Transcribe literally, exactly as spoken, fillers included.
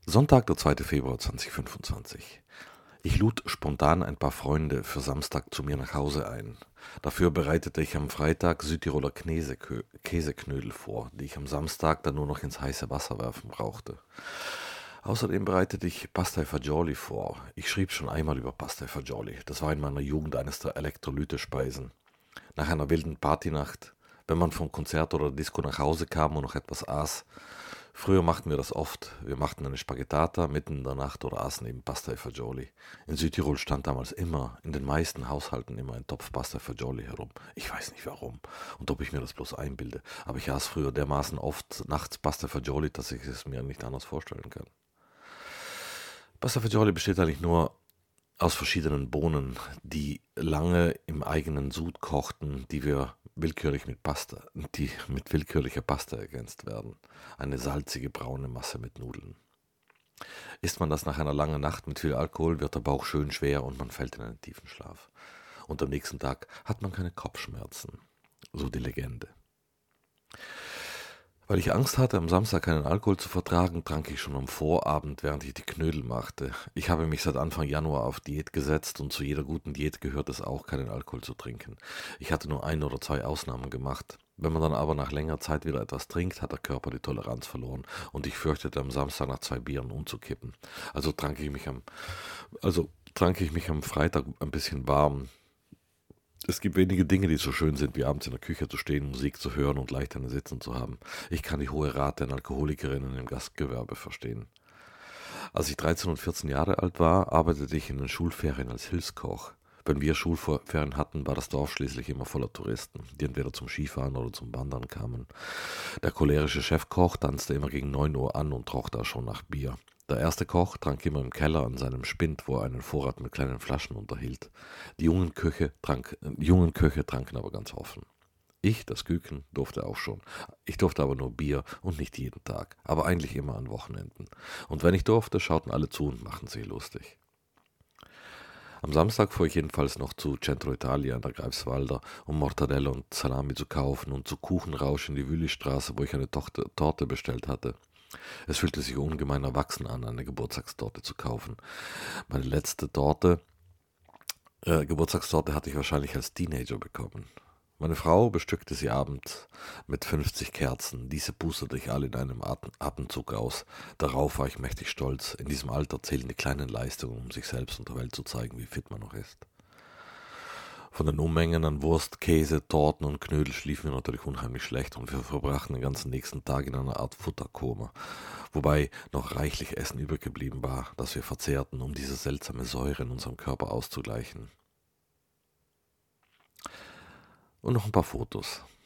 Sonntag, der zweite Februar zweitausendfünfundzwanzig. Ich lud spontan ein paar Freunde für Samstag zu mir nach Hause ein. Dafür bereitete ich am Freitag Südtiroler Knesekö- Käseknödel vor, die ich am Samstag dann nur noch ins heiße Wasser werfen brauchte. Außerdem bereitete ich Pasta e Fagioli vor. Ich schrieb schon einmal über Pasta e Fagioli. Das war in meiner Jugend eines der Elektrolyte-Speisen. Nach einer wilden Partynacht, wenn man vom Konzert oder Disco nach Hause kam und noch etwas aß. Früher machten wir das oft. Wir machten eine Spaghettata mitten in der Nacht oder aßen eben Pasta e Fagioli. In Südtirol stand damals immer, in den meisten Haushalten immer ein Topf Pasta e Fagioli herum. Ich weiß nicht warum und ob ich mir das bloß einbilde, aber ich aß früher dermaßen oft nachts Pasta e Fagioli, dass ich es mir nicht anders vorstellen kann. Pasta e Fagioli besteht eigentlich nur aus verschiedenen Bohnen, die lange im eigenen Sud kochten, die wir willkürlich mit Pasta, die mit willkürlicher Pasta ergänzt werden. Eine salzige braune Masse mit Nudeln. Isst man das nach einer langen Nacht mit viel Alkohol, wird der Bauch schön schwer und man fällt in einen tiefen Schlaf. Und am nächsten Tag hat man keine Kopfschmerzen. So die Legende. Weil ich Angst hatte, am Samstag keinen Alkohol zu vertragen, trank ich schon am Vorabend, während ich die Knödel machte. Ich habe mich seit Anfang Januar auf Diät gesetzt und zu jeder guten Diät gehört es auch, keinen Alkohol zu trinken. Ich hatte nur ein oder zwei Ausnahmen gemacht. Wenn man dann aber nach längerer Zeit wieder etwas trinkt, hat der Körper die Toleranz verloren und ich fürchtete am Samstag nach zwei Bieren umzukippen. Also trank ich mich am, also trank ich mich am Freitag ein bisschen warm. Es gibt wenige Dinge, die so schön sind, wie abends in der Küche zu stehen, Musik zu hören und leicht einen Sitzen zu haben. Ich kann die hohe Rate an Alkoholikerinnen im Gastgewerbe verstehen. Als ich dreizehn und vierzehn Jahre alt war, arbeitete ich in den Schulferien als Hilfskoch. Wenn wir Schulferien hatten, war das Dorf schließlich immer voller Touristen, die entweder zum Skifahren oder zum Wandern kamen. Der cholerische Chefkoch tanzte immer gegen neun Uhr an und roch da schon nach Bier. Der erste Koch trank immer im Keller an seinem Spind, wo er einen Vorrat mit kleinen Flaschen unterhielt. Die jungen Köche, trank, die jungen Köche tranken aber ganz offen. Ich, das Küken, durfte auch schon. Ich durfte aber nur Bier und nicht jeden Tag, aber eigentlich immer an Wochenenden. Und wenn ich durfte, schauten alle zu und machten sich lustig. Am Samstag fuhr ich jedenfalls noch zu Centro Italia an der Greifswalder, um Mortadella und Salami zu kaufen und zu Kuchenrausch in die Wüllistraße, wo ich eine Tochter, Torte bestellt hatte. Es fühlte sich ungemein erwachsen an, eine Geburtstagstorte zu kaufen. Meine letzte Torte, äh, Geburtstagstorte hatte ich wahrscheinlich als Teenager bekommen. Meine Frau bestückte sie abends mit fünfzig Kerzen. Diese pustete ich alle in einem Atem Atemzug aus. Darauf war ich mächtig stolz. In diesem Alter zählen die kleinen Leistungen, um sich selbst und der Welt zu zeigen, wie fit man noch ist. Von den Unmengen an Wurst, Käse, Torten und Knödel schliefen wir natürlich unheimlich schlecht und wir verbrachten den ganzen nächsten Tag in einer Art Futterkoma, wobei noch reichlich Essen übrig geblieben war, das wir verzehrten, um diese seltsame Säure in unserem Körper auszugleichen. Und noch ein paar Fotos.